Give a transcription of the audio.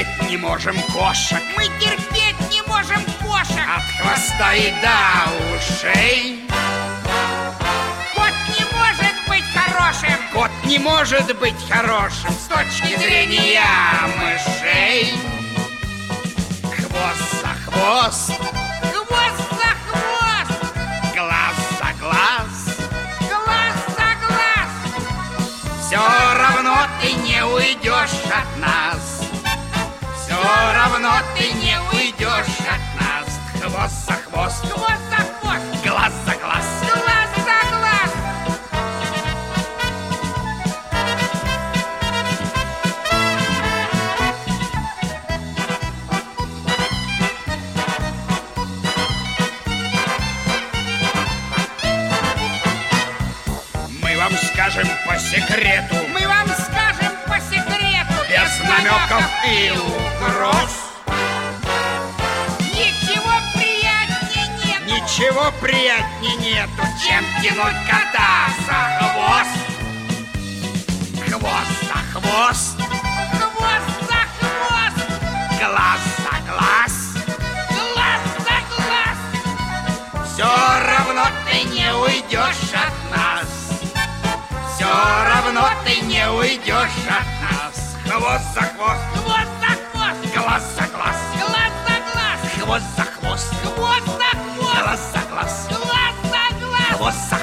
терпеть не можем кошек. Мы терпеть не можем кошек. От хвоста и до ушей. Кот не может быть хорошим. Кот не может быть хорошим с точки зрения мышей. Хвост за хвост, Хвост за хвост, глаз за глаз. глаз за глаз. Все равно ты не уйдешь от нас. Все равно ты не уйдешь от нас. Хвост за хвост, Хвост за хвост, глаз за глаз. глаз за глаз. Мы вам скажем по секрету, Мы вам скажем по секрету, без намеков и угроз. Ничего приятнее нет. Ничего приятнее нету, чем тянуть кота за хвост. Хвост за хвост, Хвост за хвост, глаз за глаз. глаз за глаз. Все равно ты не уйдешь от нас. Все равно ты не уйдешь от нас. Хвост за хвост, Хвост за хвост, глаз за глаз. глаз за глаз. Хвост за хвост, Хвост за хвост, глаз за глаз. глаз за глаз. Хвост за